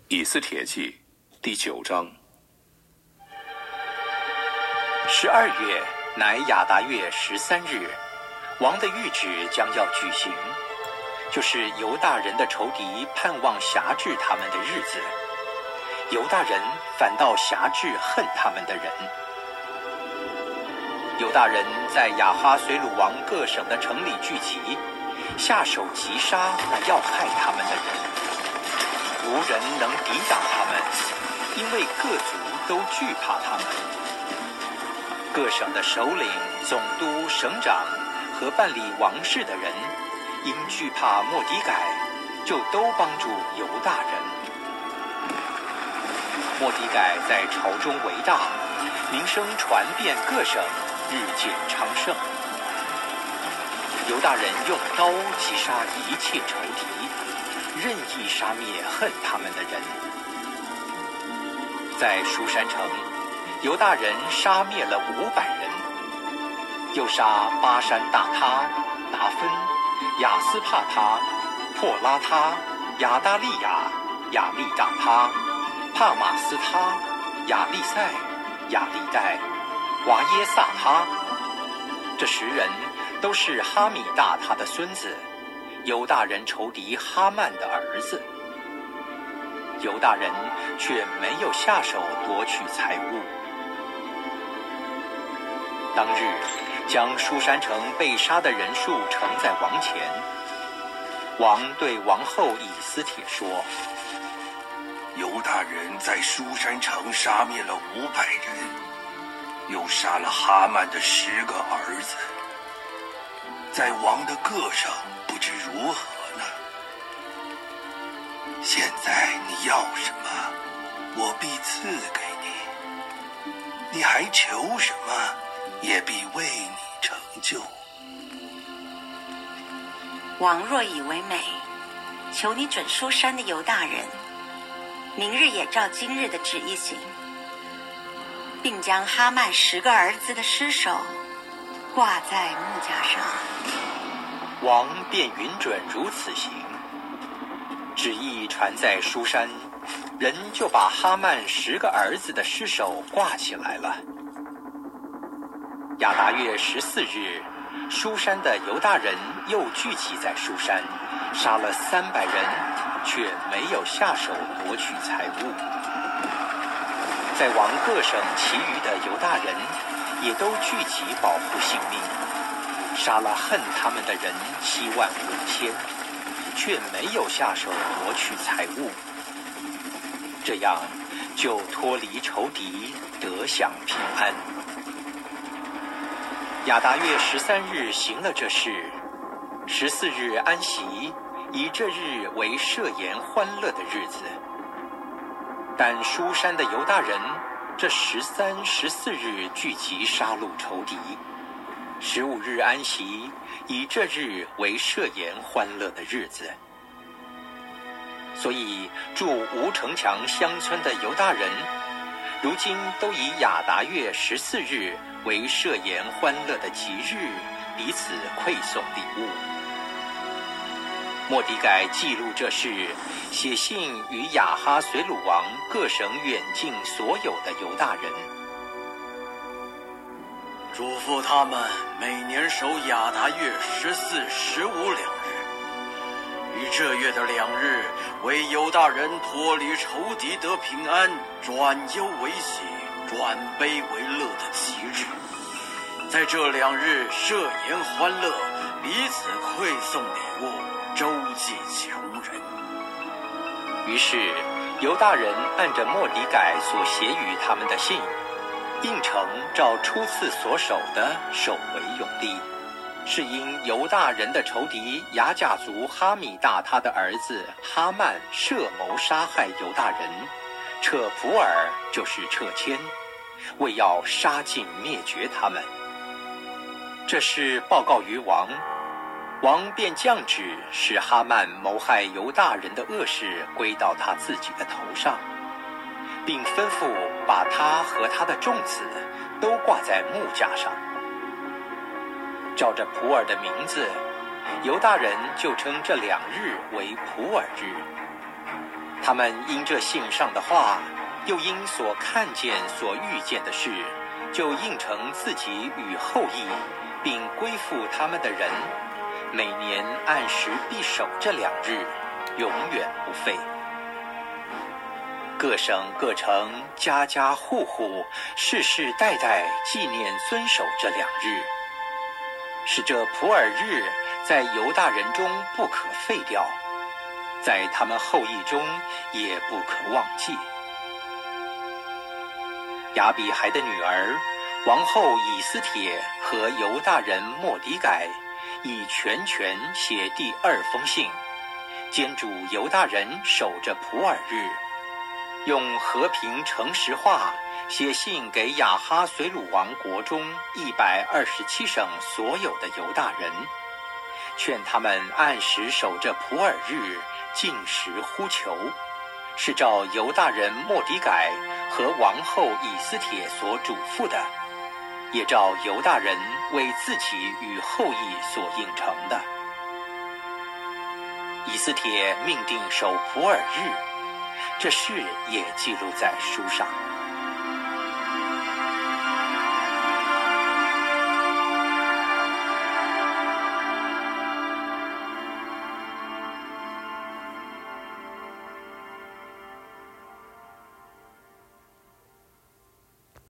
以斯帖记第9章。 12月乃亚达月13日，王的谕旨将要举行，就是犹大人的仇敌盼望辖制他们的日子，犹大人反倒辖制恨他们的人。犹大人在亚哈随鲁王各省的城里聚集，下手击杀那要害他们的人，无人能抵挡他们，因为各族都惧怕他们。各省的首领、总督、省长和办理王事的人，因惧怕末底改，就都帮助犹大人。末底改在朝中为大，名声传遍各省，日渐昌盛。犹大人用刀击杀一切仇敌，任意杀灭恨他们的人。在书珊城，犹大人杀灭了500人，又杀巴山大他、拿芬、亚斯帕他、珀拉他、亚大利亚、亚利大他、帕马斯他、亚利赛、亚利代、瓦耶萨他。这10人都是哈米大他的孙子，犹大人仇敌哈曼的儿子。犹大人却没有下手夺取财物。当日将书珊城被杀的人数呈在王前，王对王后以斯帖说： 犹大人在书珊城杀灭了500人，又杀了哈曼的10个儿子，在王的各省不知如何呢？现在你要什么，我必赐给你；你还求什么，也必为你成就。 王若以为美，求你准书珊的犹大人，明日也照今日的旨意行，并将哈曼10个儿子的尸首挂在木架上。 王便允准如此行。旨意传在书珊，人就把哈曼10个儿子的尸首挂起来了。亚达月14日，书珊的犹大人又聚集在书珊，杀了300人，却没有下手夺取财物。在王各省其余的犹大人也都聚集保护性命，杀了恨他们的人75000，却没有下手夺取财物。这样就脱离仇敌，得享平安。亚达月13日行了这事，14日安息，以这日为设筵欢乐的日子。但书珊的犹大人这13、14日聚集杀戮仇敌，15日安息，以这日为设筵欢乐的日子。所以住无城墙乡村的犹大人，如今都以亚达月14日为设筵欢乐的吉日，彼此馈送礼物。末底改记录这事，写信与亚哈随鲁王各省远近所有的犹大人， 嘱咐他们每年守亚达月14、15两日，以这月的2日为犹大人脱离仇敌得平安，转忧为喜，转悲为乐的吉日。在这2日设筵欢乐，彼此馈送礼物，周济穷人。 于是犹大人按着末底改所写与他们的信，应承照初次所守的守为永立，是因犹大人的仇敌亚甲族哈米大他的儿子哈曼设谋杀害犹大人，撤普尔就是撤迁，为要杀尽灭绝他们。这事报告于王，王便降旨，使哈曼谋害犹大人的恶事归到他自己的头上，并吩咐把他和他的众子都挂在木架上。照着普尔的名字，犹大人就称这2日为普尔日。 他们因这信上的话，又因所看见、所遇见的事，就应承自己与后裔，并归附他们的人，每年按时必守这2日，永远不废。各省各城，家家户户，世世代代纪念遵守这2日，使这普尔日在犹大人中不可废掉，在他们后裔中也不可忘记。亚比海的女儿王后以斯帖和犹大人末底改以全权写第2封信，监主犹大人守着普尔日，用和平诚实话写信给亚哈随鲁王国中127省所有的犹大人，劝他们按时守着普尔日，禁食呼求，是照犹大人末底改和王后以斯帖所嘱咐的，也照犹大人为自己与后裔所应承的。以斯帖命定守普尔日，这事也记录在书上。